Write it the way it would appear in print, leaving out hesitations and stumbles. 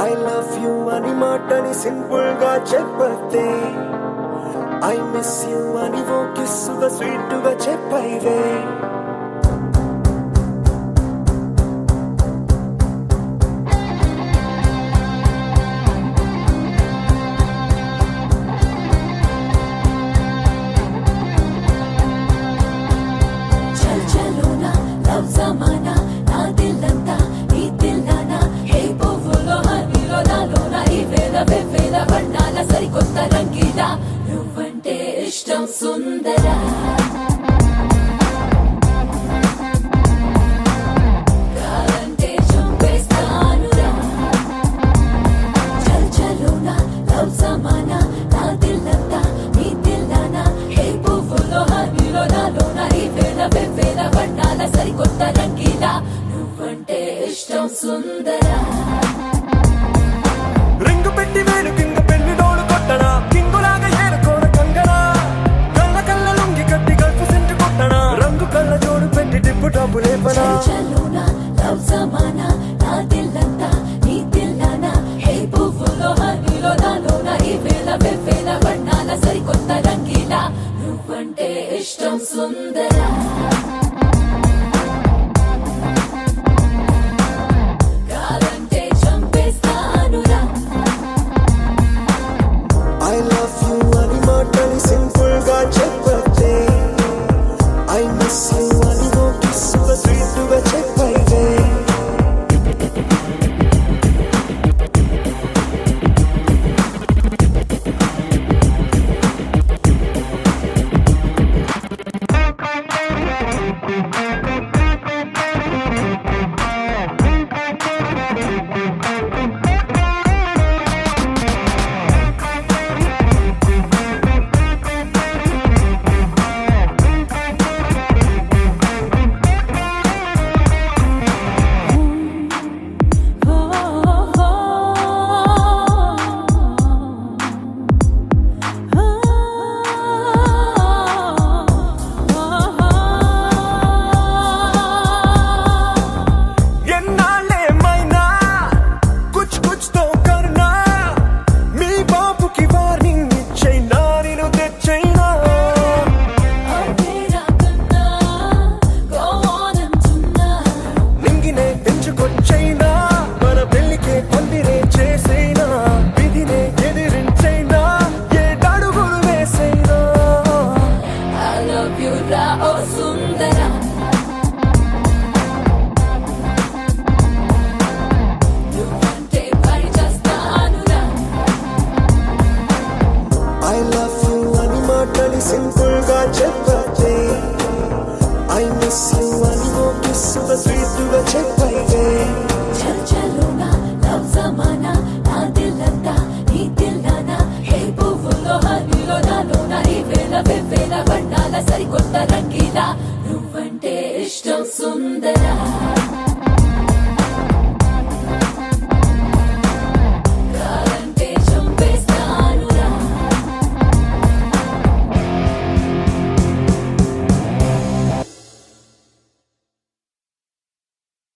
I love you అని మాటని simple గా చెప్పతే I miss you అని ఓ కిస్సుగా స్వీట్ గా చెప్పైవే నువ్వంటే ఇష్టం సుందరా కాలంటే చంపేస్తానురా చల్ చలోనా లవ్ జమానా నా దిల్లంతా నీ దిల్లానా హే పువ్వులో హనీలో నాలోనా ఈ వేళ వెవ్వేల వర్ణాల సరికొత్త రంగీలా నువ్వంటే ఇష్టం సుందరా రింగు పెట్టి వేలు కింద పెళ్లి డోలు కొట్టడా కింగులాగా ఏరుకోన కంగనా కళ్ళ కళ్ళ లొంగి కట్టి గల్ఫ్ సెంటు కొట్టడా రంగు కళ్ళ జోడు పెట్టి టిప్పు టాపు లేపనా చలోనా లవ్ జమానా నా దిల్లంతా నీ దిల్లానా హే పువ్వులో హనీలో నాలోనా ఈ వేళ వెవ్వేల వర్ణాల సరికొత్త రంగీలా నువ్వంటే ఇష్టం సుందరా కాలంటే చంపేస్తానురా I love you అని మాటని సింపుల్ గా చెప్పతే I miss you అని ఓ కిస్సుగా స్వీట్ గా చెప్పైవే ఎన్నాళ్ళేమైనా కుచ్ కుచ్ తో కర్నా మీ బాబుకి వార్నింగ్ ఇచ్చైనా నేను తెచ్చైనా నింగినే పెంచుకొచ్చైనా మన పెళ్లికే పందిరే చేసైనా విధినే ఎదిరించైనా ఏడడుగులు వేసైనా I love you రా ఓ సుందరా నువ్వంటే పడి చేస్తానురా I love you అని మాటని సింపుల్ గా చెప్పతే I miss you అని ఓ కిస్సుగా స్వీట్ గా చెప్ప